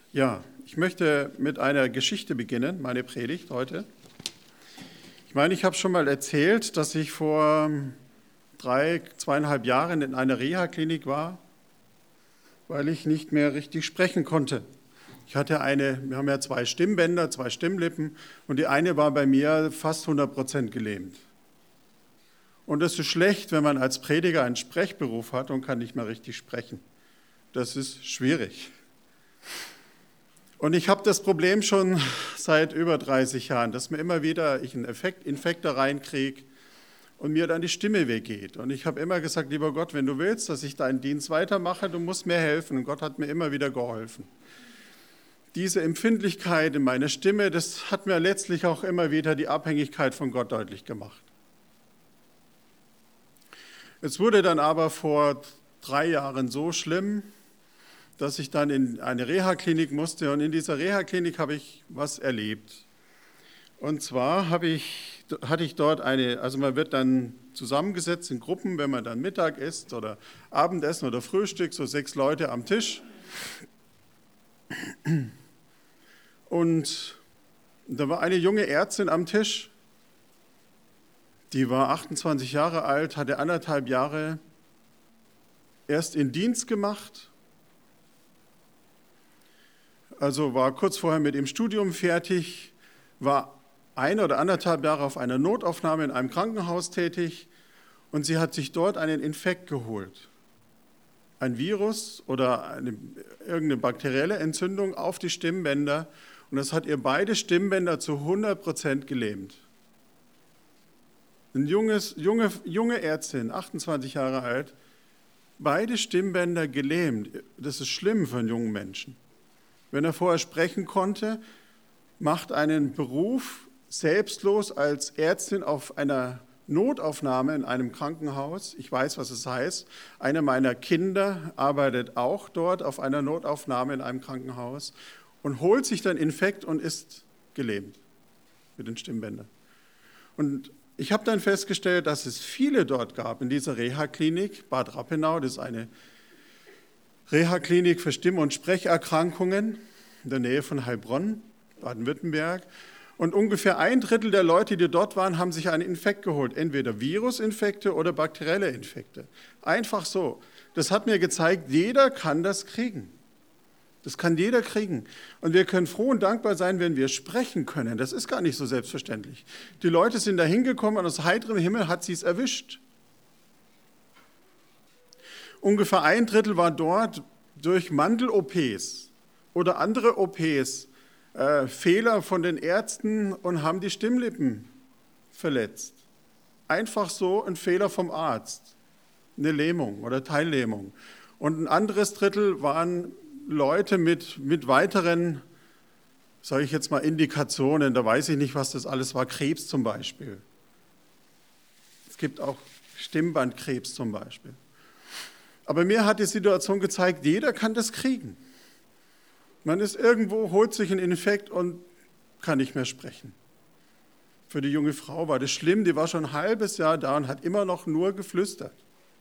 Ja, ich möchte mit einer Geschichte beginnen, meine Predigt heute. Ich meine, ich habe schon mal erzählt, dass ich vor 2,5 Jahren in einer Reha-Klinik war, weil ich nicht mehr richtig sprechen konnte. Wir haben ja 2 Stimmbänder, 2 Stimmlippen und die eine war bei mir fast 100% gelähmt. Und das ist schlecht, wenn man als Prediger einen Sprechberuf hat und kann nicht mehr richtig sprechen. Das ist schwierig. Und ich habe das Problem schon seit über 30 Jahren, dass mir immer wieder ich einen Infekt da reinkriege und mir dann die Stimme weggeht. Und ich habe immer gesagt, lieber Gott, wenn du willst, dass ich deinen Dienst weitermache, du musst mir helfen. Und Gott hat mir immer wieder geholfen. Diese Empfindlichkeit in meiner Stimme, das hat mir letztlich auch immer wieder die Abhängigkeit von Gott deutlich gemacht. Es wurde dann aber vor 3 Jahren so schlimm, dass ich dann in eine Reha-Klinik musste und in dieser Reha-Klinik habe ich was erlebt. Und zwar hatte ich dort man wird dann zusammengesetzt in Gruppen, wenn man dann Mittag isst oder Abendessen oder Frühstück, so 6 Leute am Tisch. Und da war eine junge Ärztin am Tisch, die war 28 Jahre alt, hatte 1,5 Jahre erst in Dienst gemacht, also war kurz vorher mit dem Studium fertig, war 1 oder 1,5 Jahre auf einer Notaufnahme in einem Krankenhaus tätig und sie hat sich dort einen Infekt geholt. Ein Virus oder irgendeine bakterielle Entzündung auf die Stimmbänder und das hat ihr beide Stimmbänder zu 100% gelähmt. Eine junge Ärztin, 28 Jahre alt, beide Stimmbänder gelähmt. Das ist schlimm für einen jungen Menschen. Wenn er vorher sprechen konnte, macht einen Beruf selbstlos als Ärztin auf einer Notaufnahme in einem Krankenhaus. Ich weiß, was es heißt. Einer meiner Kinder arbeitet auch dort auf einer Notaufnahme in einem Krankenhaus und holt sich dann Infekt und ist gelähmt mit den Stimmbändern. Und ich habe dann festgestellt, dass es viele dort gab in dieser Reha-Klinik, Bad Rappenau, das ist eine Reha-Klinik für Stimm- und Sprecherkrankungen in der Nähe von Heilbronn, Baden-Württemberg. Und ungefähr 1/3 der Leute, die dort waren, haben sich einen Infekt geholt, entweder Virusinfekte oder bakterielle Infekte. Einfach so. Das hat mir gezeigt, jeder kann das kriegen. Das kann jeder kriegen. Und wir können froh und dankbar sein, wenn wir sprechen können. Das ist gar nicht so selbstverständlich. Die Leute sind da hingekommen und aus heiterem Himmel hat sie es erwischt. Ungefähr 1/3 war dort durch Mandel-OPs oder andere OPs Fehler von den Ärzten und haben die Stimmlippen verletzt. Einfach so ein Fehler vom Arzt, eine Lähmung oder Teillähmung. Und ein anderes Drittel waren Leute mit weiteren, sage ich jetzt mal, Indikationen. Da weiß ich nicht, was das alles war. Krebs zum Beispiel. Es gibt auch Stimmbandkrebs zum Beispiel. Aber mir hat die Situation gezeigt, jeder kann das kriegen. Man ist irgendwo, holt sich einen Infekt und kann nicht mehr sprechen. Für die junge Frau war das schlimm, die war schon ein halbes Jahr da und hat immer noch nur geflüstert.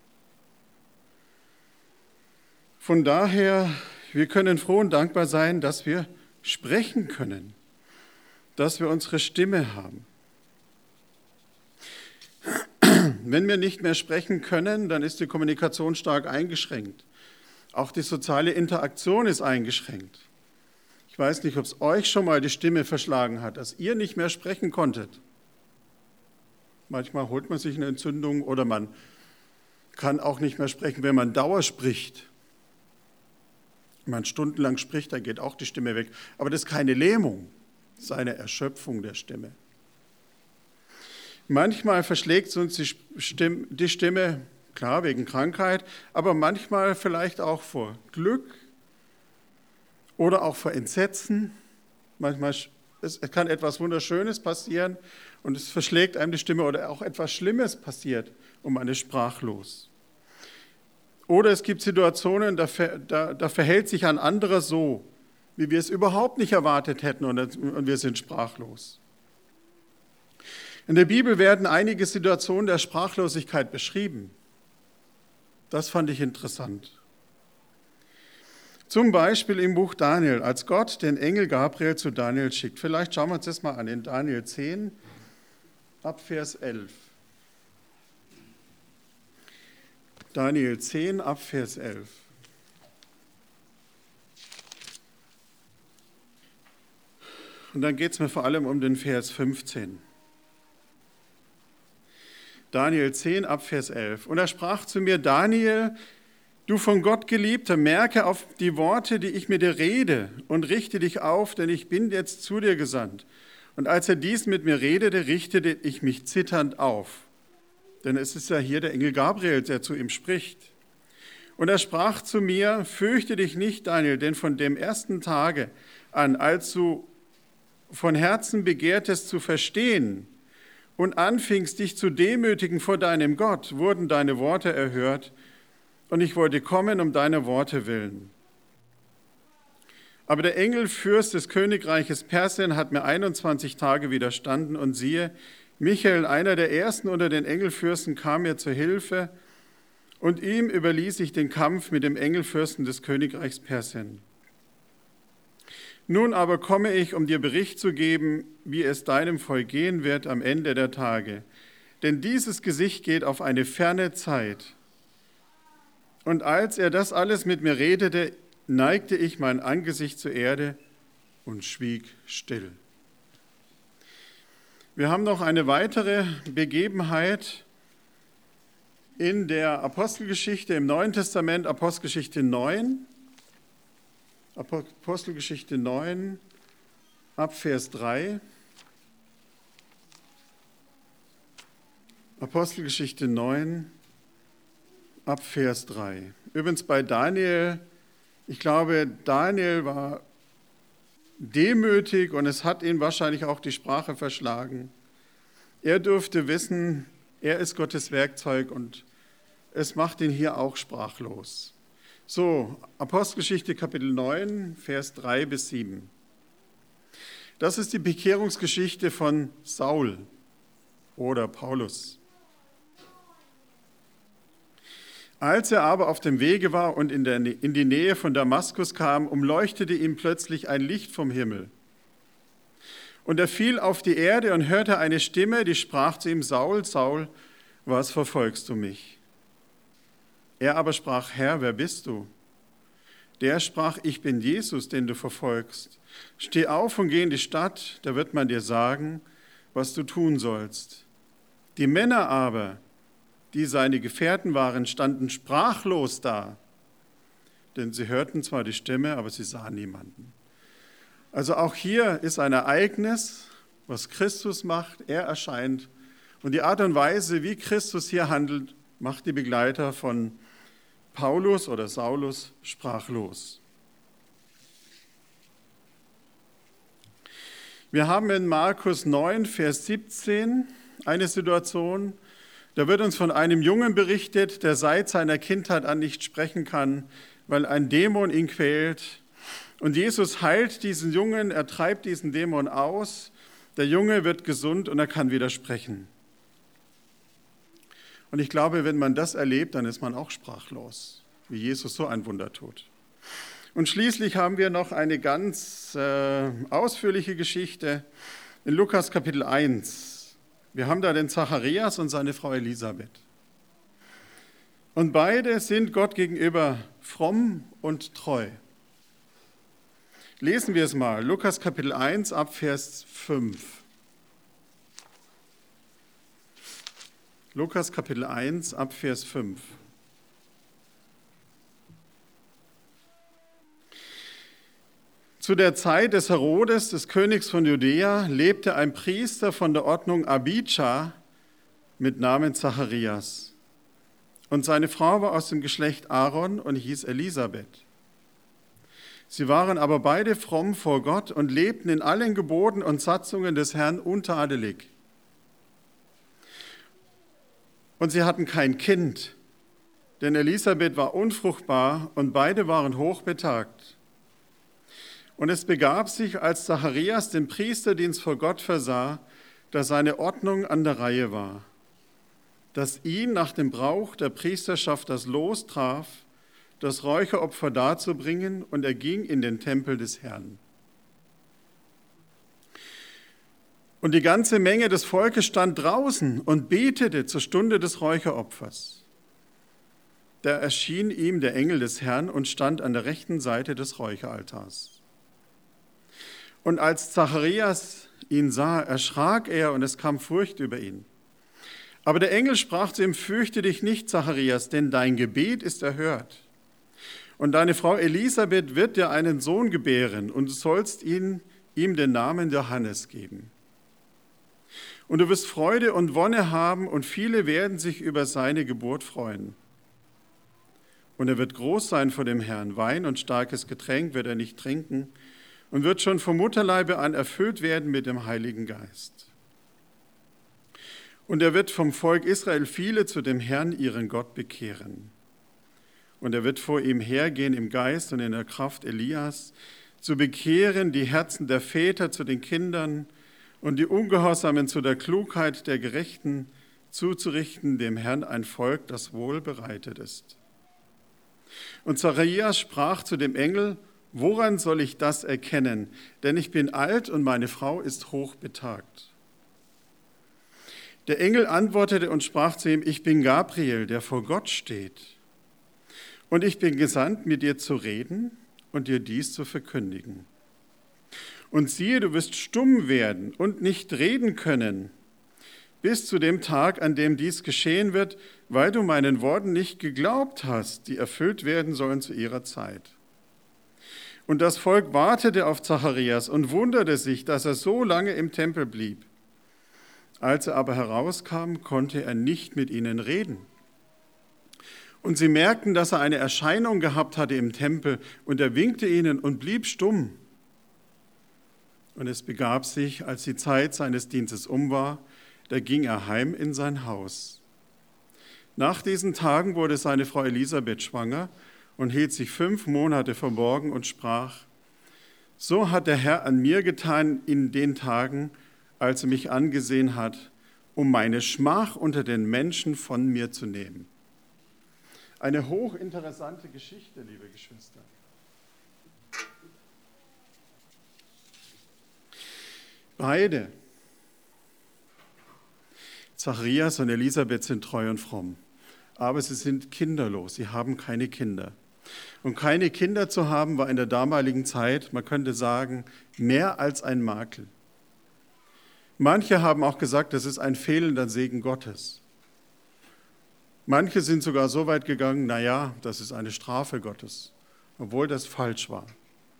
Von daher, wir können froh und dankbar sein, dass wir sprechen können, dass wir unsere Stimme haben. Wenn wir nicht mehr sprechen können, dann ist die Kommunikation stark eingeschränkt. Auch die soziale Interaktion ist eingeschränkt. Ich weiß nicht, ob es euch schon mal die Stimme verschlagen hat, dass ihr nicht mehr sprechen konntet. Manchmal holt man sich eine Entzündung oder man kann auch nicht mehr sprechen, wenn man Dauer spricht. Wenn man stundenlang spricht, dann geht auch die Stimme weg. Aber das ist keine Lähmung, das ist eine Erschöpfung der Stimme. Manchmal verschlägt uns die Stimme, klar, wegen Krankheit, aber manchmal vielleicht auch vor Glück oder auch vor Entsetzen. Manchmal es kann etwas Wunderschönes passieren und es verschlägt einem die Stimme oder auch etwas Schlimmes passiert und man ist sprachlos. Oder es gibt Situationen, da verhält sich ein anderer so, wie wir es überhaupt nicht erwartet hätten und wir sind sprachlos. In der Bibel werden einige Situationen der Sprachlosigkeit beschrieben. Das fand ich interessant. Zum Beispiel im Buch Daniel, als Gott den Engel Gabriel zu Daniel schickt. Vielleicht schauen wir uns das mal an, in Daniel 10, ab Vers 11. Daniel 10, ab Vers 11. Und dann geht es mir vor allem um den Vers 15. Daniel 10, ab Vers 11. Und er sprach zu mir, Daniel, du von Gott Geliebter, merke auf die Worte, die ich mit dir rede und richte dich auf, denn ich bin jetzt zu dir gesandt. Und als er dies mit mir redete, richtete ich mich zitternd auf. Denn es ist ja hier der Engel Gabriel, der zu ihm spricht. Und er sprach zu mir, fürchte dich nicht, Daniel, denn von dem ersten Tage an, als du von Herzen begehrtest zu verstehen und anfingst, dich zu demütigen vor deinem Gott, wurden deine Worte erhört, und ich wollte kommen um deine Worte willen. Aber der Engelfürst des Königreiches Persien hat mir 21 Tage widerstanden, und siehe, Michael, einer der ersten unter den Engelfürsten, kam mir zur Hilfe, und ihm überließ ich den Kampf mit dem Engelfürsten des Königreichs Persien. Nun aber komme ich, um dir Bericht zu geben, wie es deinem Volk gehen wird am Ende der Tage. Denn dieses Gesicht geht auf eine ferne Zeit. Und als er das alles mit mir redete, neigte ich mein Angesicht zur Erde und schwieg still. Wir haben noch eine weitere Begebenheit in der Apostelgeschichte im Neuen Testament, Apostelgeschichte 9. Apostelgeschichte 9, ab Vers 3. Apostelgeschichte 9, ab Vers 3. Übrigens bei Daniel, ich glaube, Daniel war demütig und es hat ihn wahrscheinlich auch die Sprache verschlagen. Er durfte wissen, er ist Gottes Werkzeug und es macht ihn hier auch sprachlos. So, Apostelgeschichte Kapitel 9, Vers 3 bis 7. Das ist die Bekehrungsgeschichte von Saul oder Paulus. Als er aber auf dem Wege war und in die Nähe von Damaskus kam, umleuchtete ihm plötzlich ein Licht vom Himmel. Und er fiel auf die Erde und hörte eine Stimme, die sprach zu ihm, Saul, Saul, was verfolgst du mich? Er aber sprach, Herr, wer bist du? Der sprach, ich bin Jesus, den du verfolgst. Steh auf und geh in die Stadt, da wird man dir sagen, was du tun sollst. Die Männer aber, die seine Gefährten waren, standen sprachlos da, denn sie hörten zwar die Stimme, aber sie sahen niemanden. Also auch hier ist ein Ereignis, was Christus macht. Er erscheint und die Art und Weise, wie Christus hier handelt, macht die Begleiter von Paulus oder Saulus sprachlos. Wir haben in Markus 9, Vers 17 eine Situation, da wird uns von einem Jungen berichtet, der seit seiner Kindheit an nicht sprechen kann, weil ein Dämon ihn quält. Und Jesus heilt diesen Jungen, er treibt diesen Dämon aus, der Junge wird gesund und er kann wieder sprechen. Und ich glaube, wenn man das erlebt, dann ist man auch sprachlos, wie Jesus so ein Wunder tut. Und schließlich haben wir noch eine ganz ausführliche Geschichte in Lukas Kapitel 1. Wir haben da den Zacharias und seine Frau Elisabeth. Und beide sind Gott gegenüber fromm und treu. Lesen wir es mal, Lukas Kapitel 1 ab Vers 5. Lukas Kapitel 1 ab Vers 5. Zu der Zeit des Herodes, des Königs von Judäa, lebte ein Priester von der Ordnung Abija mit Namen Zacharias. Und seine Frau war aus dem Geschlecht Aaron und hieß Elisabeth. Sie waren aber beide fromm vor Gott und lebten in allen Geboten und Satzungen des Herrn untadelig. Und sie hatten kein Kind, denn Elisabeth war unfruchtbar und beide waren hochbetagt. Und es begab sich, als Zacharias den Priesterdienst vor Gott versah, dass seine Ordnung an der Reihe war, dass ihn nach dem Brauch der Priesterschaft das Los traf, das Räucheropfer darzubringen, und er ging in den Tempel des Herrn. Und die ganze Menge des Volkes stand draußen und betete zur Stunde des Räucheropfers. Da erschien ihm der Engel des Herrn und stand an der rechten Seite des Räucheraltars. Und als Zacharias ihn sah, erschrak er und es kam Furcht über ihn. Aber der Engel sprach zu ihm: Fürchte dich nicht, Zacharias, denn dein Gebet ist erhört. Und deine Frau Elisabeth wird dir einen Sohn gebären, und du sollst ihm den Namen Johannes geben. Und du wirst Freude und Wonne haben, und viele werden sich über seine Geburt freuen. Und er wird groß sein vor dem Herrn. Wein und starkes Getränk wird er nicht trinken und wird schon vom Mutterleibe an erfüllt werden mit dem Heiligen Geist. Und er wird vom Volk Israel viele zu dem Herrn, ihren Gott, bekehren. Und er wird vor ihm hergehen im Geist und in der Kraft Elias, zu bekehren die Herzen der Väter zu den Kindern und die Ungehorsamen zu der Klugheit der Gerechten, zuzurichten dem Herrn ein Volk, das wohl bereitet ist. Und Zacharias sprach zu dem Engel: Woran soll ich das erkennen? Denn ich bin alt und meine Frau ist hochbetagt. Der Engel antwortete und sprach zu ihm: Ich bin Gabriel, der vor Gott steht. Und ich bin gesandt, mit dir zu reden und dir dies zu verkündigen. Und siehe, du wirst stumm werden und nicht reden können, bis zu dem Tag, an dem dies geschehen wird, weil du meinen Worten nicht geglaubt hast, die erfüllt werden sollen zu ihrer Zeit. Und das Volk wartete auf Zacharias und wunderte sich, dass er so lange im Tempel blieb. Als er aber herauskam, konnte er nicht mit ihnen reden. Und sie merkten, dass er eine Erscheinung gehabt hatte im Tempel, und er winkte ihnen und blieb stumm. Und es begab sich, als die Zeit seines Dienstes um war, da ging er heim in sein Haus. Nach diesen Tagen wurde seine Frau Elisabeth schwanger und hielt sich 5 Monate verborgen und sprach: So hat der Herr an mir getan in den Tagen, als er mich angesehen hat, um meine Schmach unter den Menschen von mir zu nehmen. Eine hochinteressante Geschichte, liebe Geschwister. Beide, Zacharias und Elisabeth, sind treu und fromm, aber sie sind kinderlos, sie haben keine Kinder. Und keine Kinder zu haben, war in der damaligen Zeit, man könnte sagen, mehr als ein Makel. Manche haben auch gesagt, das ist ein fehlender Segen Gottes. Manche sind sogar so weit gegangen, naja, das ist eine Strafe Gottes, obwohl das falsch war.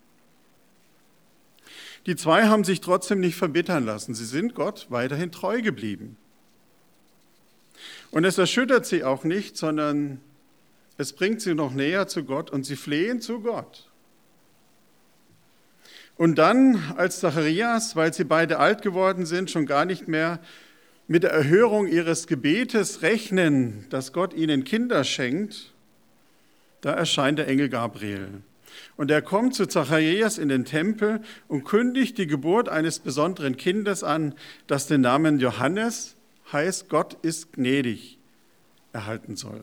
Die zwei haben sich trotzdem nicht verbittern lassen. Sie sind Gott weiterhin treu geblieben. Und es erschüttert sie auch nicht, sondern es bringt sie noch näher zu Gott und sie flehen zu Gott. Und dann, als Zacharias, weil sie beide alt geworden sind, schon gar nicht mehr mit der Erhörung ihres Gebetes rechnen, dass Gott ihnen Kinder schenkt, da erscheint der Engel Gabriel. Und er kommt zu Zacharias in den Tempel und kündigt die Geburt eines besonderen Kindes an, das den Namen Johannes, heißt Gott ist gnädig, erhalten soll.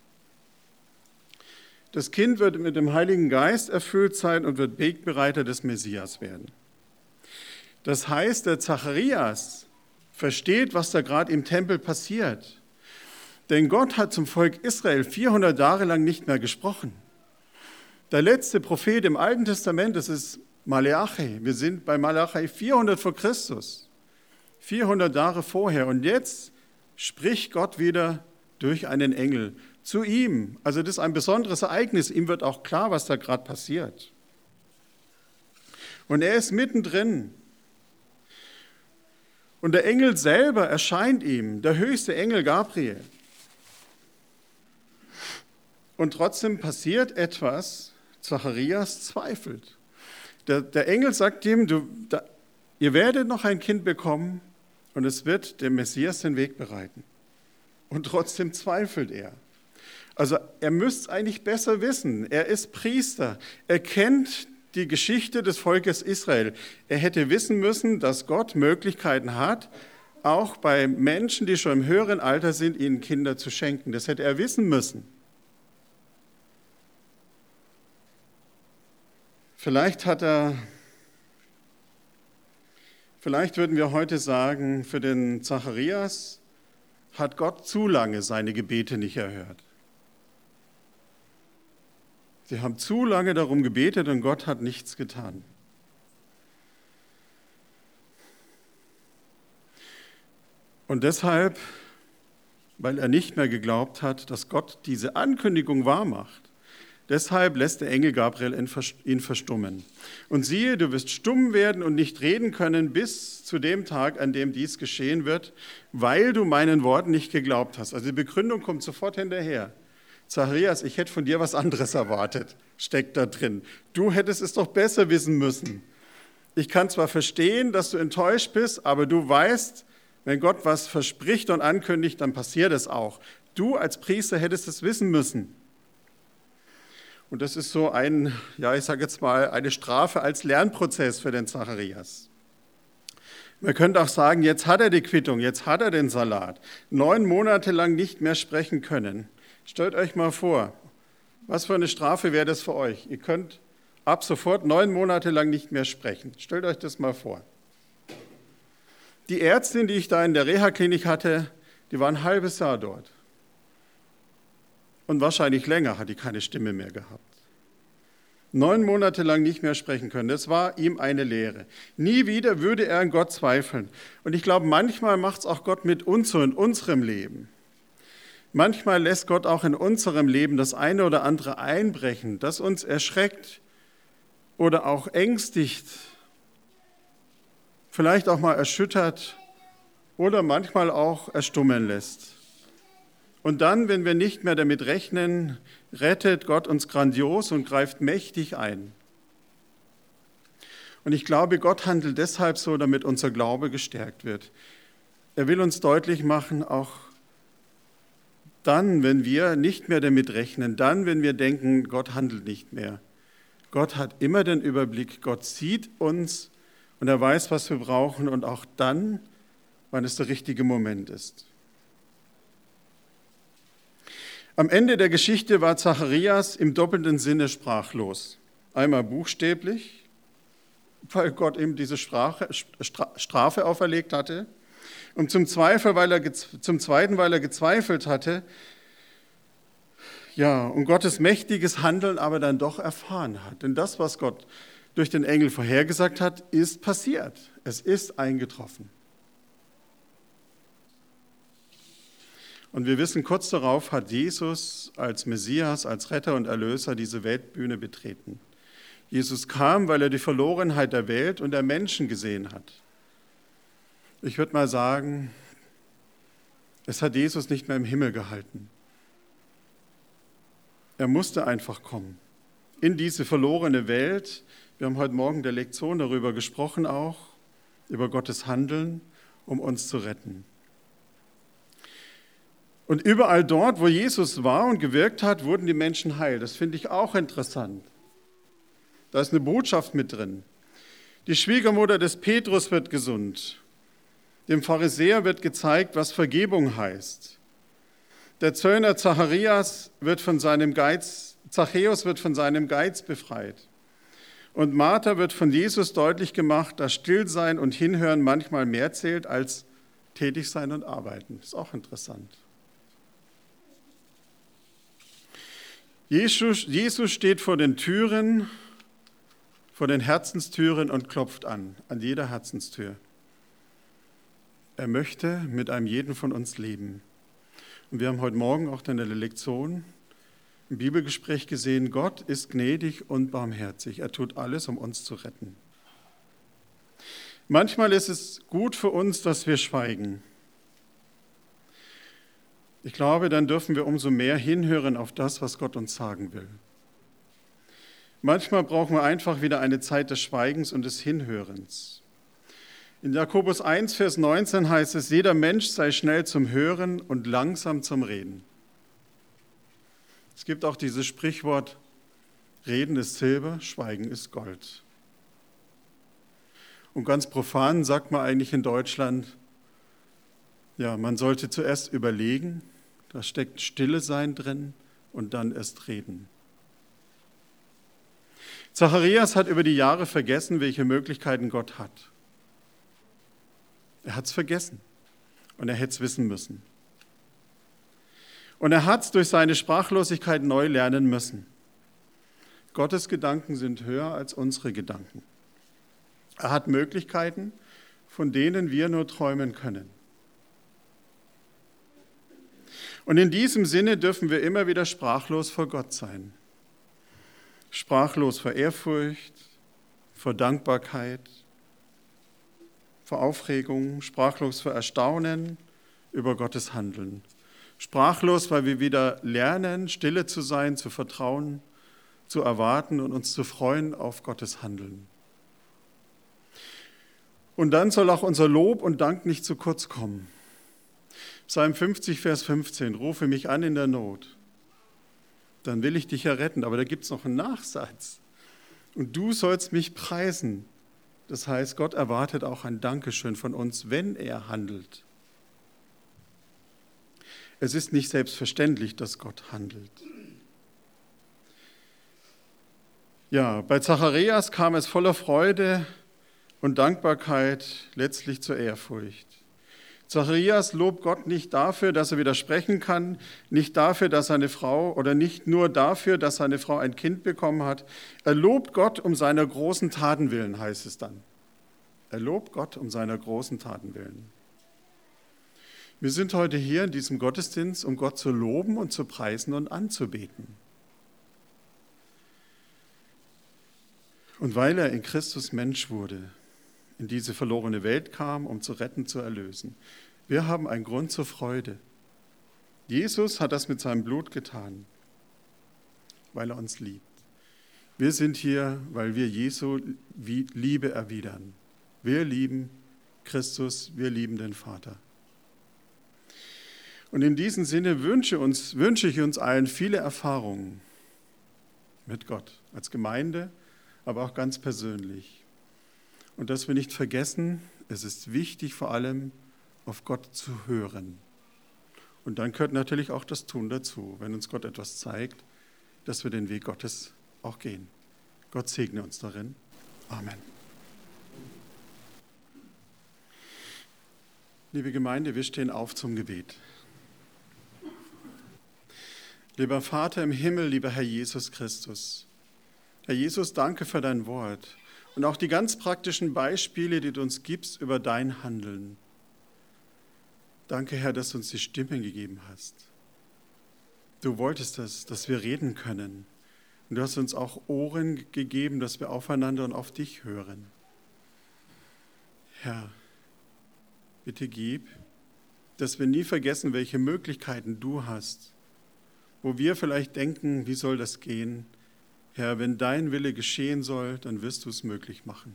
Das Kind wird mit dem Heiligen Geist erfüllt sein und wird Wegbereiter des Messias werden. Das heißt, der Zacharias versteht, was da gerade im Tempel passiert. Denn Gott hat zum Volk Israel 400 Jahre lang nicht mehr gesprochen. Der letzte Prophet im Alten Testament, das ist Maleachi. Wir sind bei Maleachi 400 vor Christus, 400 Jahre vorher. Und jetzt spricht Gott wieder durch einen Engel zu ihm. Also das ist ein besonderes Ereignis. Ihm wird auch klar, was da gerade passiert. Und er ist mittendrin. Und der Engel selber erscheint ihm, der höchste Engel Gabriel. Und trotzdem passiert etwas. Zacharias zweifelt. Der Engel sagt ihm, ihr werdet noch ein Kind bekommen und es wird dem Messias den Weg bereiten. Und trotzdem zweifelt er. Also er müsste es eigentlich besser wissen. Er ist Priester. Er kennt die Geschichte des Volkes Israel. Er hätte wissen müssen, dass Gott Möglichkeiten hat, auch bei Menschen, die schon im höheren Alter sind, ihnen Kinder zu schenken. Das hätte er wissen müssen. Vielleicht würden wir heute sagen, für den Zacharias hat Gott zu lange seine Gebete nicht erhört. Sie haben zu lange darum gebetet und Gott hat nichts getan. Und deshalb, weil er nicht mehr geglaubt hat, dass Gott diese Ankündigung wahrmacht, deshalb lässt der Engel Gabriel ihn verstummen. Und siehe, du wirst stumm werden und nicht reden können bis zu dem Tag, an dem dies geschehen wird, weil du meinen Worten nicht geglaubt hast. Also die Begründung kommt sofort hinterher. Zacharias, ich hätte von dir was anderes erwartet, steckt da drin. Du hättest es doch besser wissen müssen. Ich kann zwar verstehen, dass du enttäuscht bist, aber du weißt, wenn Gott was verspricht und ankündigt, dann passiert es auch. Du als Priester hättest es wissen müssen. Und das ist so eine Strafe als Lernprozess für den Zacharias. Man könnte auch sagen, jetzt hat er die Quittung, jetzt hat er den Salat. 9 Monate lang nicht mehr sprechen können. Stellt euch mal vor, was für eine Strafe wäre das für euch? Ihr könnt ab sofort 9 Monate lang nicht mehr sprechen. Stellt euch das mal vor. Die Ärztin, die ich da in der Reha-Klinik hatte, die war ein halbes Jahr dort. Und wahrscheinlich länger hat die keine Stimme mehr gehabt. 9 Monate lang nicht mehr sprechen können. Das war ihm eine Lehre. Nie wieder würde er an Gott zweifeln. Und ich glaube, manchmal macht es auch Gott mit uns so in unserem Leben. Manchmal lässt Gott auch in unserem Leben das eine oder andere einbrechen, das uns erschreckt oder auch ängstigt, vielleicht auch mal erschüttert oder manchmal auch erstummen lässt. Und dann, wenn wir nicht mehr damit rechnen, rettet Gott uns grandios und greift mächtig ein. Und ich glaube, Gott handelt deshalb so, damit unser Glaube gestärkt wird. Er will uns deutlich machen, auch dann, wenn wir nicht mehr damit rechnen, dann, wenn wir denken, Gott handelt nicht mehr. Gott hat immer den Überblick, Gott sieht uns und er weiß, was wir brauchen und auch dann, wann es der richtige Moment ist. Am Ende der Geschichte war Zacharias im doppelten Sinne sprachlos. Einmal buchstäblich, weil Gott ihm diese Strafe auferlegt hatte, und zum Zweiten, weil er gezweifelt hatte, ja, und Gottes mächtiges Handeln aber dann doch erfahren hat. Denn das, was Gott durch den Engel vorhergesagt hat, ist passiert. Es ist eingetroffen. Und wir wissen, kurz darauf hat Jesus als Messias, als Retter und Erlöser diese Weltbühne betreten. Jesus kam, weil er die Verlorenheit der Welt und der Menschen gesehen hat. Ich würde mal sagen, es hat Jesus nicht mehr im Himmel gehalten. Er musste einfach kommen in diese verlorene Welt. Wir haben heute Morgen in der Lektion darüber gesprochen auch, über Gottes Handeln, um uns zu retten. Und überall dort, wo Jesus war und gewirkt hat, wurden die Menschen heil. Das finde ich auch interessant. Da ist eine Botschaft mit drin. Die Schwiegermutter des Petrus wird gesund. Dem Pharisäer wird gezeigt, was Vergebung heißt. Der Zöllner Zachäus wird von seinem Geiz befreit. Und Martha wird von Jesus deutlich gemacht, dass Stillsein und Hinhören manchmal mehr zählt als tätig sein und arbeiten. Ist auch interessant. Jesus steht vor den Türen, vor den Herzenstüren und klopft an jeder Herzenstür. Er möchte mit einem jeden von uns leben. Und wir haben heute Morgen auch in der Lektion im Bibelgespräch gesehen, Gott ist gnädig und barmherzig. Er tut alles, um uns zu retten. Manchmal ist es gut für uns, dass wir schweigen. Ich glaube, dann dürfen wir umso mehr hinhören auf das, was Gott uns sagen will. Manchmal brauchen wir einfach wieder eine Zeit des Schweigens und des Hinhörens. In Jakobus 1, Vers 19 heißt es, jeder Mensch sei schnell zum Hören und langsam zum Reden. Es gibt auch dieses Sprichwort, Reden ist Silber, Schweigen ist Gold. Und ganz profan sagt man eigentlich in Deutschland, ja, man sollte zuerst überlegen, da steckt Stille sein drin und dann erst reden. Zacharias hat über die Jahre vergessen, welche Möglichkeiten Gott hat. Er hat es vergessen und er hätte es wissen müssen. Und er hat es durch seine Sprachlosigkeit neu lernen müssen. Gottes Gedanken sind höher als unsere Gedanken. Er hat Möglichkeiten, von denen wir nur träumen können. Und in diesem Sinne dürfen wir immer wieder sprachlos vor Gott sein. Sprachlos vor Ehrfurcht, vor Dankbarkeit, vor Aufregung, sprachlos vor Erstaunen über Gottes Handeln. Sprachlos, weil wir wieder lernen, stille zu sein, zu vertrauen, zu erwarten und uns zu freuen auf Gottes Handeln. Und dann soll auch unser Lob und Dank nicht zu kurz kommen. Psalm 50, Vers 15, rufe mich an in der Not, dann will ich dich ja retten. Aber da gibt es noch einen Nachsatz. Und du sollst mich preisen. Das heißt, Gott erwartet auch ein Dankeschön von uns, wenn er handelt. Es ist nicht selbstverständlich, dass Gott handelt. Ja, bei Zacharias kam es voller Freude und Dankbarkeit letztlich zur Ehrfurcht. Zacharias lobt Gott nicht dafür, dass er widersprechen kann, nicht dafür, dass seine Frau oder nicht nur dafür, dass seine Frau ein Kind bekommen hat. Er lobt Gott um seiner großen Taten willen, heißt es dann. Er lobt Gott um seiner großen Taten willen. Wir sind heute hier in diesem Gottesdienst, um Gott zu loben und zu preisen und anzubeten. Und weil er in Christus Mensch wurde, in diese verlorene Welt kam, um zu retten, zu erlösen. Wir haben einen Grund zur Freude. Jesus hat das mit seinem Blut getan, weil er uns liebt. Wir sind hier, weil wir Jesu Liebe erwidern. Wir lieben Christus, wir lieben den Vater. Und in diesem Sinne wünsche ich uns allen viele Erfahrungen mit Gott, als Gemeinde, aber auch ganz persönlich. Und dass wir nicht vergessen, es ist wichtig, vor allem auf Gott zu hören. Und dann gehört natürlich auch das Tun dazu, wenn uns Gott etwas zeigt, dass wir den Weg Gottes auch gehen. Gott segne uns darin. Amen. Liebe Gemeinde, wir stehen auf zum Gebet. Lieber Vater im Himmel, lieber Herr Jesus Christus. Herr Jesus, danke für dein Wort. Und auch die ganz praktischen Beispiele, die du uns gibst über dein Handeln. Danke, Herr, dass du uns die Stimme gegeben hast. Du wolltest das, dass wir reden können. Und du hast uns auch Ohren gegeben, dass wir aufeinander und auf dich hören. Herr, bitte gib, dass wir nie vergessen, welche Möglichkeiten du hast, wo wir vielleicht denken, wie soll das gehen? Herr, wenn dein Wille geschehen soll, dann wirst du es möglich machen.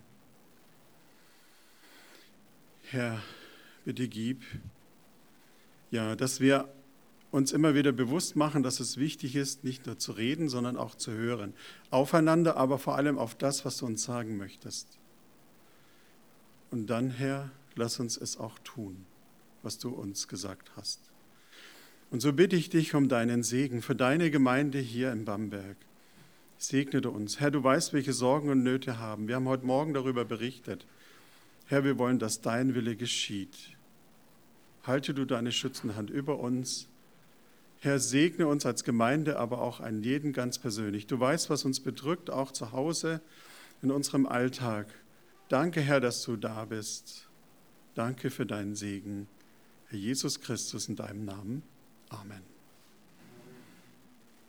Herr, bitte gib, ja, dass wir uns immer wieder bewusst machen, dass es wichtig ist, nicht nur zu reden, sondern auch zu hören. Aufeinander, aber vor allem auf das, was du uns sagen möchtest. Und dann, Herr, lass uns es auch tun, was du uns gesagt hast. Und so bitte ich dich um deinen Segen für deine Gemeinde hier in Bamberg. Segne du uns. Herr, du weißt, welche Sorgen und Nöte haben. Wir haben heute Morgen darüber berichtet. Herr, wir wollen, dass dein Wille geschieht. Halte du deine schützende Hand über uns. Herr, segne uns als Gemeinde, aber auch an jeden ganz persönlich. Du weißt, was uns bedrückt, auch zu Hause, in unserem Alltag. Danke, Herr, dass du da bist. Danke für deinen Segen. Herr Jesus Christus, in deinem Namen. Amen.